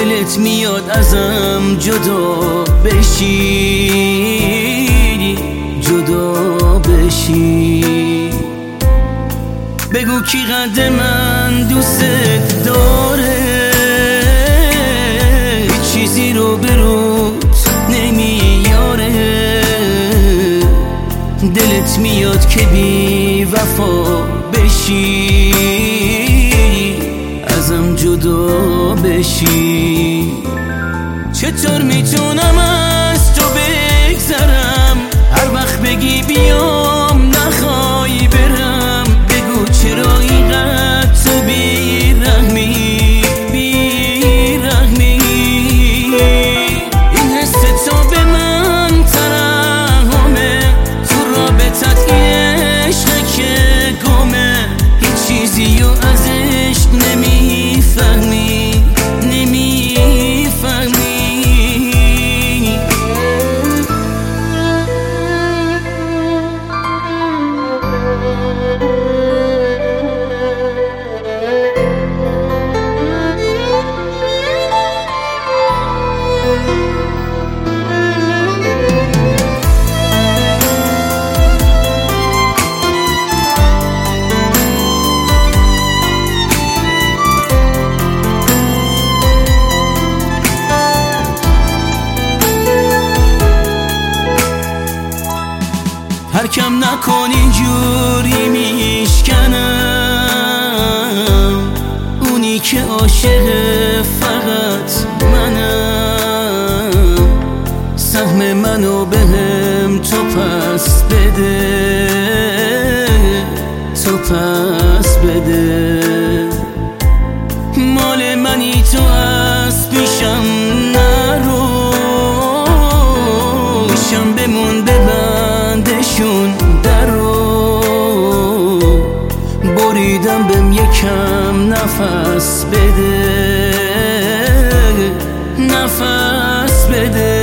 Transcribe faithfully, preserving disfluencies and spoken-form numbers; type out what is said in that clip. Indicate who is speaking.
Speaker 1: دلت میاد ازم جدا بشی، جدا بشی. بگو کی قد من دوست داره، چیزی رو به روت نمیاره. دلت میاد که بی وفا بشی، ازم جدا بشی. چطور میتونم از تو بگذرم، هر وقت بگی بیام نخوای برم. بگو چرا اینقدر تو بیرحمی، بیرحمی. این حس تو به من ترحمه، تو رابطت عشقه که گمه. هیچ چیزی رو ازش نمیفهمی، نمیفهمی. هر کم نکن اینجوری میشکنم، اونی که عاشق فقط منم. سهم منو بهم تو پس بده، تو پس بده. مال منی تو از پیشم نرو، پیشم بمون ببندشون درو. بریدم بهم یکم نفس بده، نفس بده.